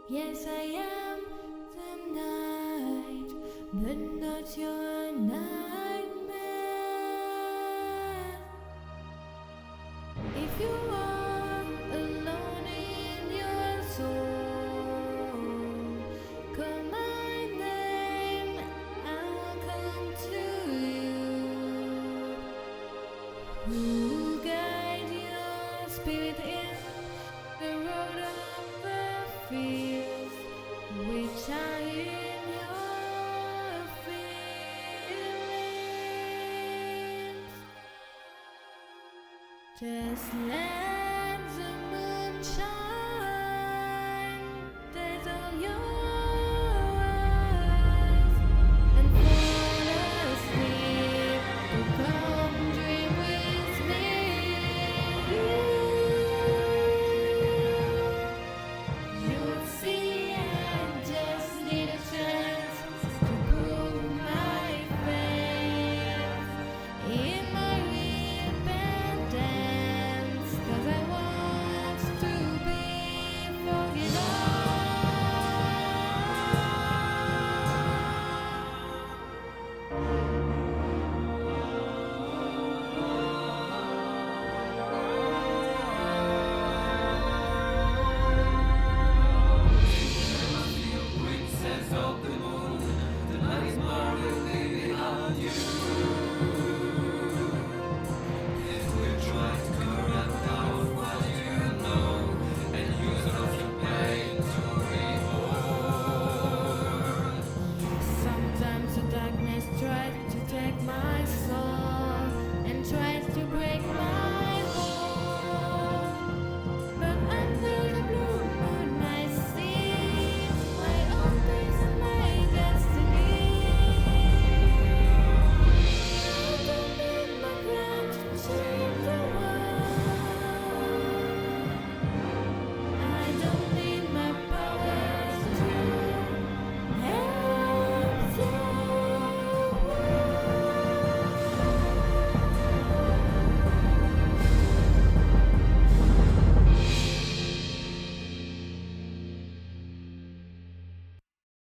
Yes, I am the night, but not your nightmare. If you are alone in your soul, call my name, I'll come to you. Who will guide your spirit in the road of the fields, which are in your feelings? Just let